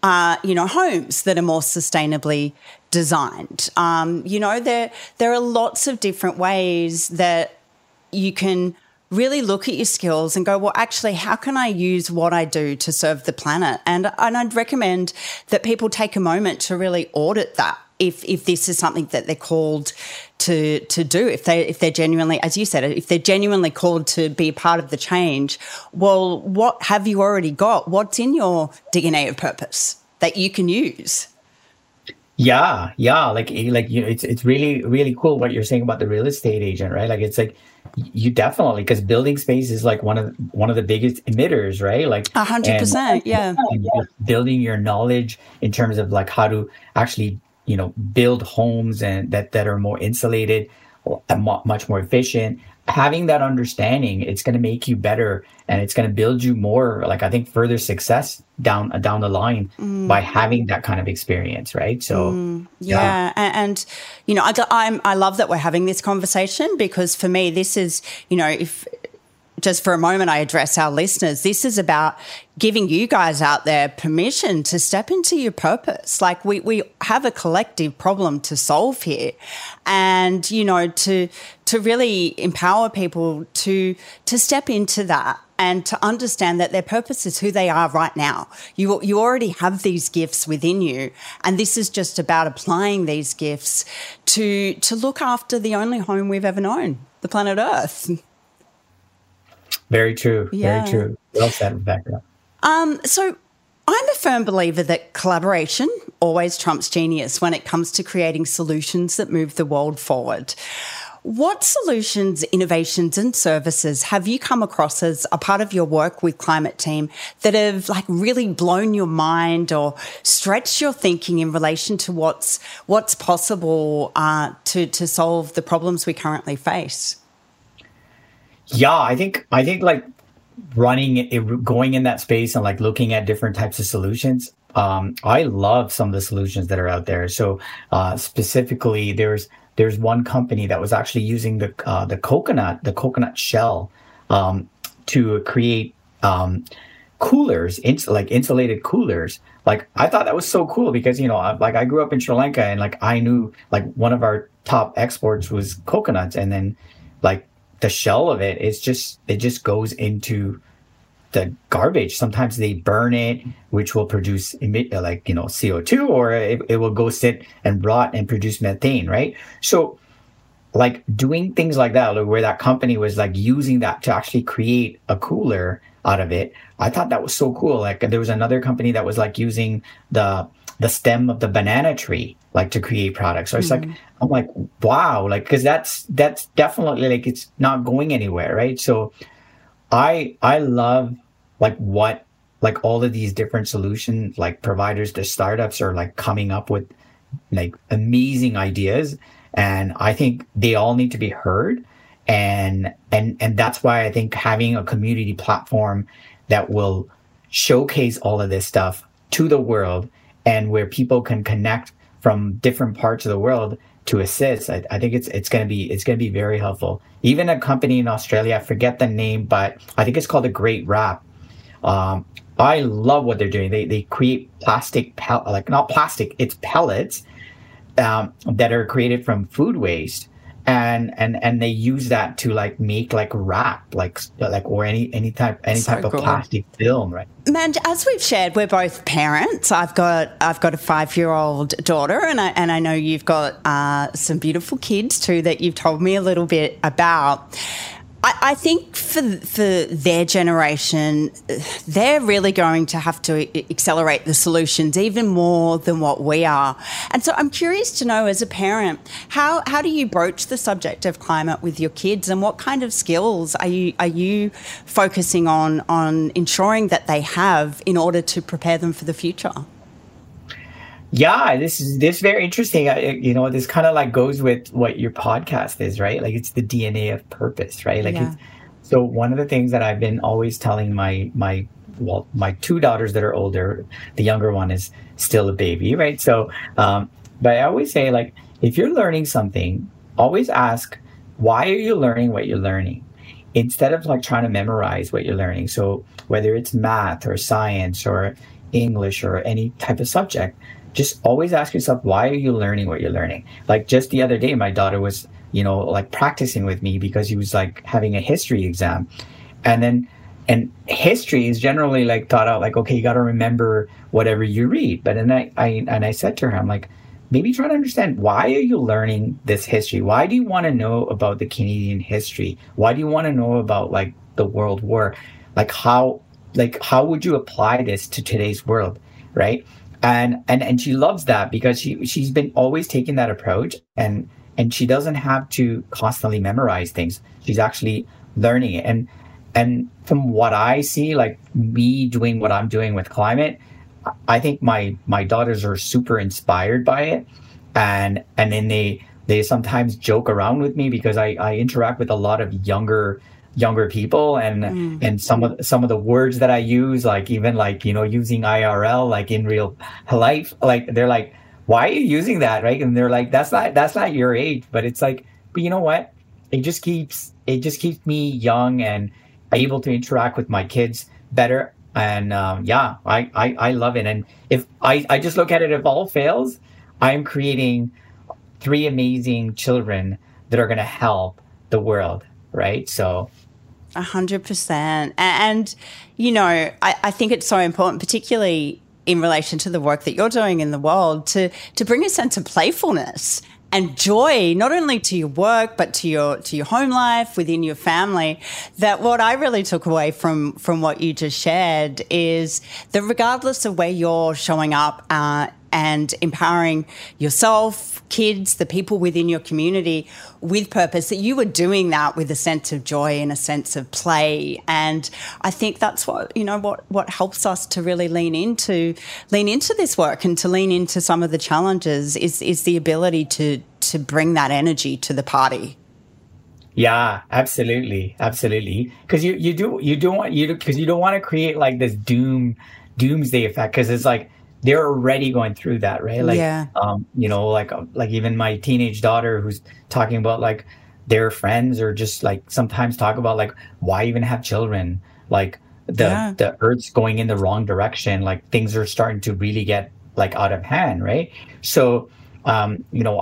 homes that are more sustainably designed. There are lots of different ways that you can really look at your skills and go, well, actually, how can I use what I do to serve the planet? And I'd recommend that people take a moment to really audit that if this is something that they're called to do, if they're genuinely, as you said, if they're genuinely called to be a part of the change. Well, what have you already got? What's in your DNA of purpose that you can use? Yeah. It's really, really cool what you're saying about the real estate agent, right? Like, it's like you definitely, because building space is like one of the biggest emitters, right? Like 100%, yeah. And building your knowledge in terms of like how to actually, build homes and that are more insulated, much more efficient. Having that understanding, it's going to make you better, and it's going to build you more, like, I think, further success down the line by having that kind of experience, right? So and I love that we're having this conversation, because for me, this is, if just for a moment I address our listeners, this is about giving you guys out there permission to step into your purpose. Like, we have a collective problem to solve here, and to really empower people to step into that and to understand that their purpose is who they are right now. You already have these gifts within you, and this is just about applying these gifts to look after the only home we've ever known, the planet Earth. Very true. Yeah. Very true. Well said, Rebecca. So I'm a firm believer that collaboration always trumps genius when it comes to creating solutions that move the world forward. What solutions, innovations and services have you come across as a part of your work with Climate Team that have like really blown your mind or stretched your thinking in relation to what's possible to solve the problems we currently face? Yeah, I think like going in that space and like looking at different types of solutions. I love some of the solutions that are out there. So specifically, there's one company that was actually using the coconut shell to create coolers, like insulated coolers. Like, I thought that was so cool because, I grew up in Sri Lanka, and like I knew like one of our top exports was coconuts, and then like the shell of it just goes into the garbage. Sometimes they burn it, which will produce CO2, or it will go sit and rot and produce methane, right? So like doing things like that, like where that company was like using that to actually create a cooler out of it, I thought that was so cool. Like there was another company that was like using the stem of the banana tree like to create products. So it's like, I'm like, wow, like, because that's definitely like, it's not going anywhere, right? So I love like what like all of these different solution like providers, the startups are like coming up with like amazing ideas, and I think they all need to be heard. And that's why I think having a community platform that will showcase all of this stuff to the world, and where people can connect from different parts of the world to assist, I think it's going to be very helpful. Even a company in Australia, I forget the name, but I think it's called The Great Wrap. I love what they're doing. They create plastic, not plastic, it's pellets that are created from food waste. And they use that to like make like wrap, like or any type of plastic film, right? Manj, as we've shared, we're both parents. I've got a 5-year-old daughter, and I know you've got some beautiful kids too that you've told me a little bit about. I think for their generation, they're really going to have to accelerate the solutions even more than what we are. And so I'm curious to know, as a parent, how do you broach the subject of climate with your kids, and what kind of skills are you focusing on ensuring that they have in order to prepare them for the future? Yeah, this is very interesting. This kind of like goes with what your podcast is, right? Like it's the DNA of purpose, right? Like, so one of the things that I've been always telling my 2 daughters that are older, the younger one is still a baby, right? So, but I always say, like, if you're learning something, always ask, why are you learning what you're learning? Instead of like trying to memorize what you're learning. So whether it's math or science or English or any type of subject, just always ask yourself, why are you learning what you're learning? Like just the other day, my daughter was, like practicing with me because he was like having a history exam. And history is generally like thought out like, okay, you got to remember whatever you read. But then I said to her, I'm like, maybe try to understand, why are you learning this history? Why do you want to know about the Canadian history? Why do you want to know about like the World War? Like how would you apply this to today's world? Right. And she loves that because she's been always taking that approach, and she doesn't have to constantly memorize things. She's actually learning it. And from what I see, like me doing what I'm doing with climate, I think my daughters are super inspired by it. And then they sometimes joke around with me because I interact with a lot of younger people, and some of the words that I use, like even like, using IRL, like in real life, like they're like, why are you using that? Right. And they're like, that's not your age. But it's like, but you know what? It just keeps me young and able to interact with my kids better. And I love it. And if I just look at it, if all fails, I'm creating 3 amazing children that are going to help the world. Right. So 100%. And, I think it's so important, particularly in relation to the work that you're doing in the world, to bring a sense of playfulness and joy, not only to your work, but to your home life, within your family. That what I really took away from what you just shared is that regardless of where you're showing up and empowering yourself, kids, the people within your community with purpose, that you were doing that with a sense of joy and a sense of play. And I think that's what helps us to really lean into this work and to lean into some of the challenges is the ability to bring that energy to the party. Yeah, absolutely. Because you don't want to create like this doomsday effect, because it's like, they're already going through that, right? Like, like even my teenage daughter who's talking about like their friends, or just like sometimes talk about like, why even have children? Like the Earth's going in the wrong direction. Like things are starting to really get like out of hand, right? So,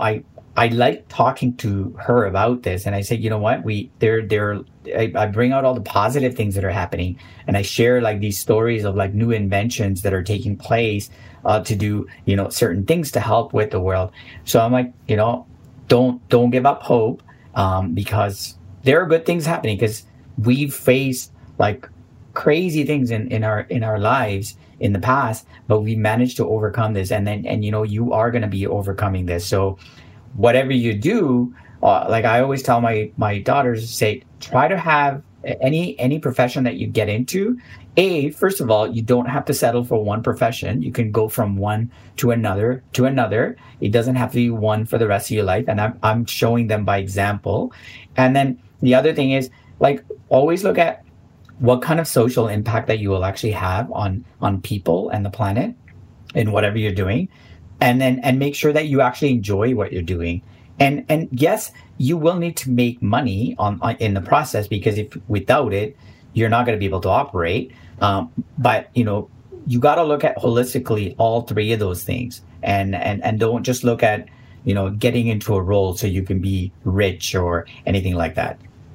I like talking to her about this, and I say, you know what, I bring out all the positive things that are happening, and I share like these stories of like new inventions that are taking place to do, you know, certain things to help with the world. So I'm like, you know, don't give up hope, because there are good things happening, because we've faced like crazy things in our lives in the past, but we managed to overcome this, and you know, you are going to be overcoming this. So whatever you do, like I always tell my daughters, say, try to have any profession that you get into. First of all, you don't have to settle for one profession. You can go from one to another. It doesn't have to be one for the rest of your life. And I'm showing them by example. And then the other thing is, like, always look at what kind of social impact that you will actually have on people and the planet in whatever you're doing. And make sure that you actually enjoy what you're doing. And yes, you will need to make money in the process, because if without it, you're not going to be able to operate. But you know, you got to look at holistically all three of those things, and don't just look at, you know, getting into a role so you can be rich or anything like that.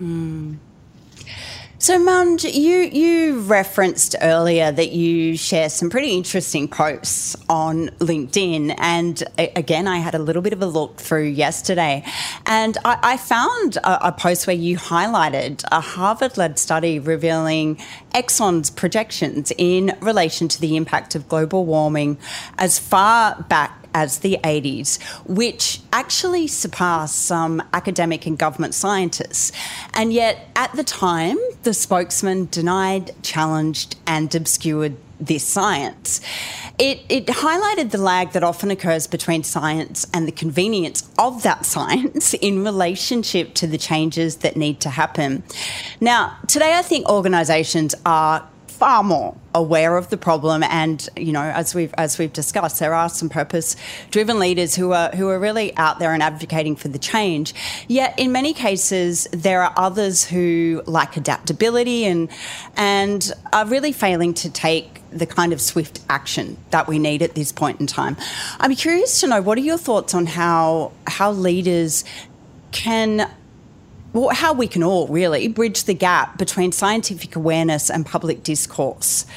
So, Manj, you referenced earlier that you share some pretty interesting posts on LinkedIn. And again, I had a little bit of a look through yesterday. And I found a post where you highlighted a Harvard-led study revealing Exxon's projections in relation to the impact of global warming as far back as the 80s, which actually surpassed some academic and government scientists. And yet, at the time, the spokesman denied, challenged, and obscured this science. It highlighted the lag that often occurs between science and the convenience of that science in relationship to the changes that need to happen. Now, today I think organisations are far more aware of the problem, and you know, as we've discussed, there are some purpose-driven leaders who are really out there and advocating for the change. Yet, in many cases, there are others who lack adaptability and are really failing to take the kind of swift action that we need at this point in time. I'm curious to know, what are your thoughts on how leaders can, well, how we can all really bridge the gap between scientific awareness and public discourse?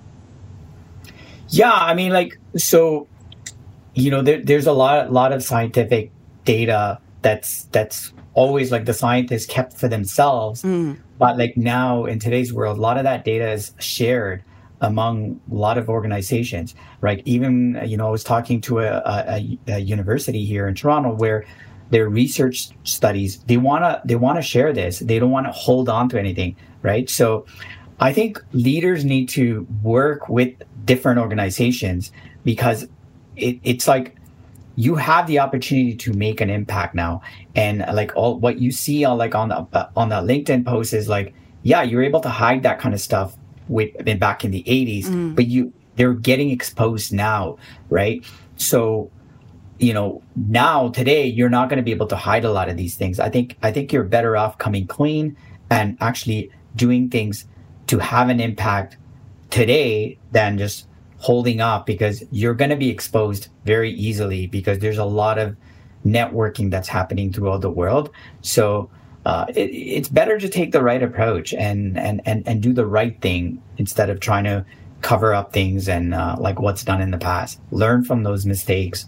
Yeah, I mean, like, so, you know, there's a lot of scientific data that's always like the scientists kept for themselves. But like now in today's world, a lot of that data is shared among a lot of organizations, right? Even, you know, I was talking to a university here in Toronto where their research studies, they want to share this. They don't want to hold on to anything, right? So I think leaders need to work with different organizations, because it's like you have the opportunity to make an impact now. And like all what you see on the LinkedIn post is like, yeah, you're able to hide that kind of stuff back in the 80s, but they're getting exposed now, right? So, you know, now today you're not going to be able to hide a lot of these things. I think you're better off coming clean and actually doing things to have an impact today than just holding up, because you're going to be exposed very easily, because there's a lot of networking that's happening throughout the world. So it's better to take the right approach and do the right thing instead of trying to cover up things and like what's done in the past. Learn from those mistakes.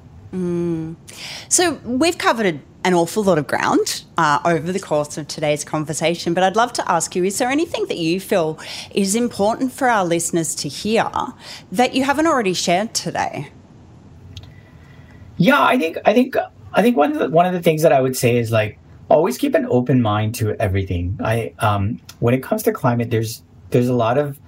So we've covered an awful lot of ground over the course of today's conversation, but I'd love to ask you, is there anything that you feel is important for our listeners to hear that you haven't already shared today? Yeah, I think one of the things that I would say is like, always keep an open mind to everything. When it comes to climate, there's a lot of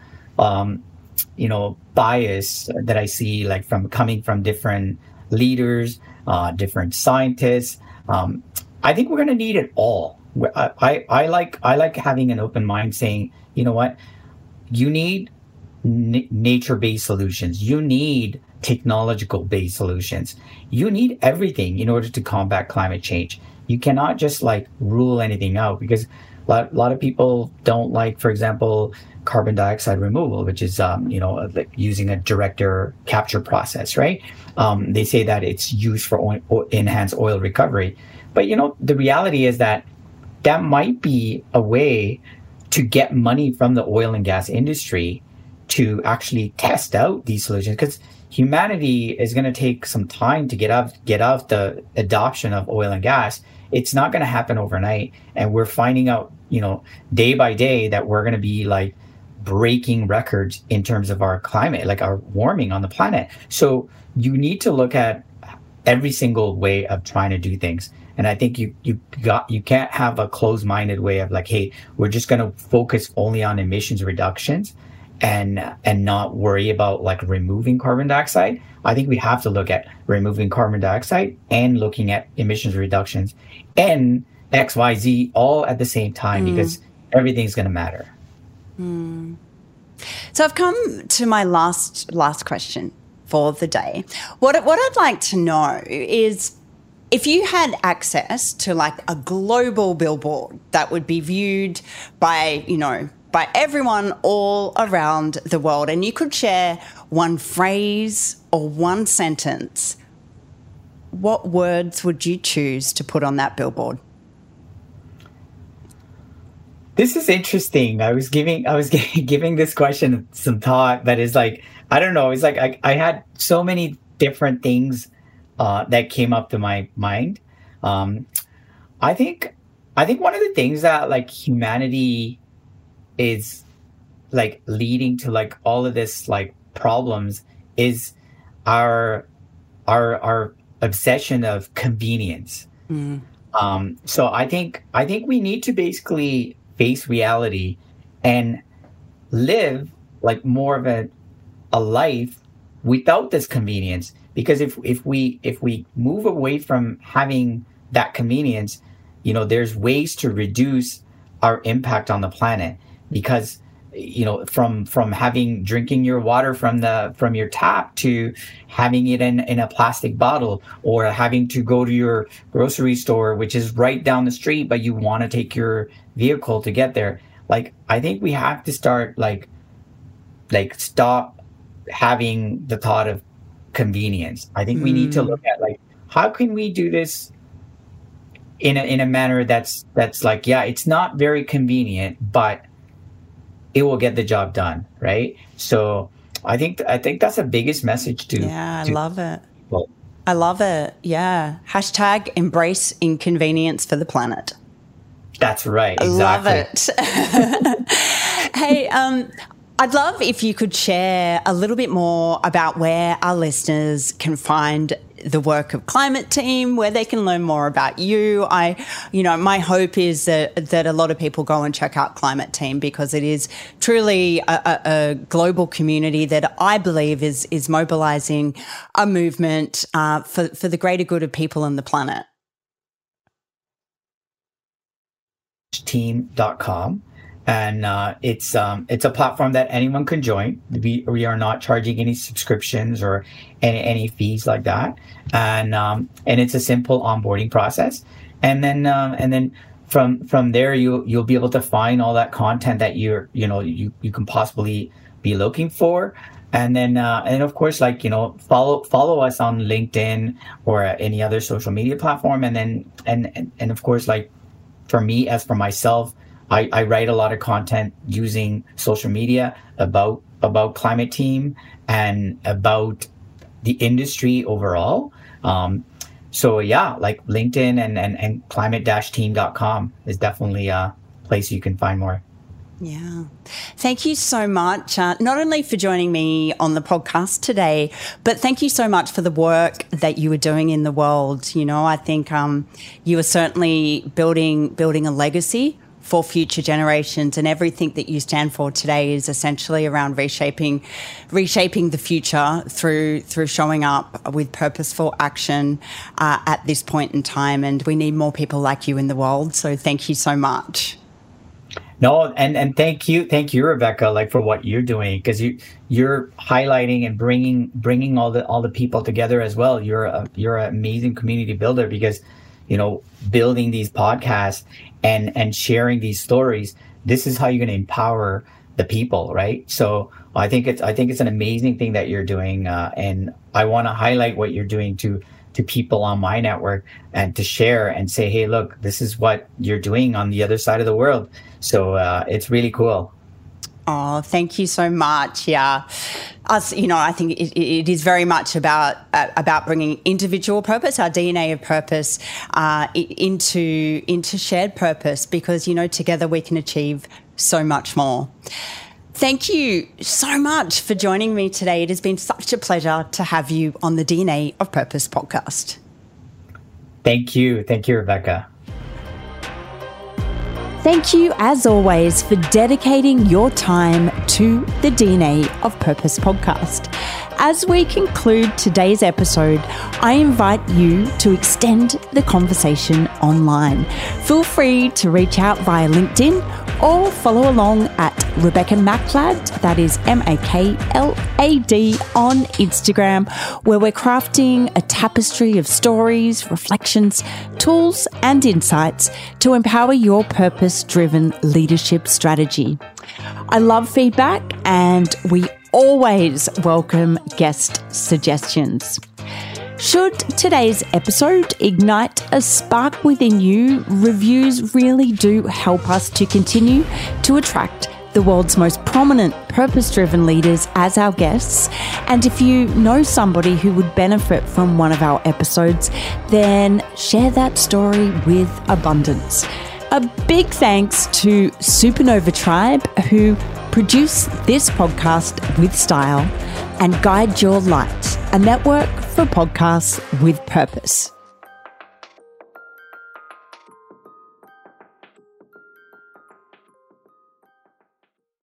bias that I see, like coming from different leaders, different scientists. I think we're going to need it all. I like having an open mind, saying, you know what, you need nature-based solutions. You need technological-based solutions. You need everything in order to combat climate change. You cannot just like rule anything out, because lot of people don't like, for example, carbon dioxide removal, which is, like using a direct air capture process, right? They say that it's used for enhanced oil recovery. But, the reality is that might be a way to get money from the oil and gas industry to actually test out these solutions, because humanity is going to take some time to get off the adoption of oil and gas. It's not going to happen overnight. And we're finding out, day by day, that we're going to be like breaking records in terms of our climate, like our warming on the planet. So you need to look at every single way of trying to do things. And I think you can't have a closed-minded way of like, hey, we're just going to focus only on emissions reductions and not worry about like removing carbon dioxide. I think we have to look at removing carbon dioxide and looking at emissions reductions and XYZ all at the same time, because everything's going to matter. So I've come to my last question for the day. What I'd like to know is, if you had access to like a global billboard that would be viewed by everyone all around the world, and you could share one phrase or one sentence, what words would you choose to put on that billboard? This is interesting. I was giving this question some thought, but it's like, I don't know. It's like I had so many different things that came up to my mind. I think one of the things that like humanity is like leading to like all of this like problems is our obsession of convenience. So I think we need to basically face reality and live like more of a life without this convenience. Because if we move away from having that convenience, there's ways to reduce our impact on the planet. Because from drinking your water from your tap to having it in a plastic bottle, or having to go to your grocery store, which is right down the street, but you want to take your vehicle to get there. Like, I think we have to start like stop having the thought of convenience. I think we need to look at like, how can we do this in a manner that's like, yeah, it's not very convenient, but it will get the job done, right? So I think that's the biggest message to. Yeah, I love it. Well, I love it. Yeah. # embrace inconvenience for the planet. That's right. Exactly. Love it. Hey, I'd love if you could share a little bit more about where our listeners can find the work of Climate Team, where they can learn more about you. My hope is that a lot of people go and check out Climate Team, because it is truly a global community that I believe is mobilizing a movement for the greater good of people and the planet. Team.com. And it's a platform that anyone can join. We are not charging any subscriptions or any fees like that, and it's a simple onboarding process. And then from there you'll be able to find all that content that you can possibly be looking for. And then of course, follow us on LinkedIn or any other social media platform. And then and of course, like for me, as for myself, I write a lot of content using social media about Climate Team and about the industry overall. So yeah, like LinkedIn and climate-team.com is definitely a place you can find more. Yeah. Thank you so much, not only for joining me on the podcast today, but thank you so much for the work that you are doing in the world. I think you are certainly building a legacy for future generations, and everything that you stand for today is essentially around reshaping the future through showing up with purposeful action at this point in time. And we need more people like you in the world. So thank you so much. No, and thank you, Rebecca, like for what you're doing, because you're highlighting and bringing all the people together as well. You're an amazing community builder, because building these podcasts and sharing these stories. This is how you're going to empower the people, right? So I think it's an amazing thing that you're doing, and I want to highlight what you're doing to people on my network and to share and say, hey, look, this is what you're doing on the other side of the world. So it's really cool. Oh, thank you so much. Yeah. I think it is very much about bringing individual purpose, our DNA of purpose, into shared purpose, because, together we can achieve so much more. Thank you so much for joining me today. It has been such a pleasure to have you on the DNA of Purpose podcast. Thank you. Thank you, Rebecca. Thank you, as always, for dedicating your time to the DNA of Purpose podcast. As we conclude today's episode, I invite you to extend the conversation online. Feel free to reach out via LinkedIn or follow along at Rebecca Maclad, that is MAKLAD, on Instagram, where we're crafting a tapestry of stories, reflections, tools, and insights to empower your purpose-driven leadership strategy. I love feedback, and we always welcome guest suggestions. Should today's episode ignite a spark within you, reviews really do help us to continue to attract the world's most prominent purpose-driven leaders as our guests. And if you know somebody who would benefit from one of our episodes, then share that story with abundance. A big thanks to Supernova Tribe, who produce this podcast with style, and Guide Your Light, a network for podcasts with purpose.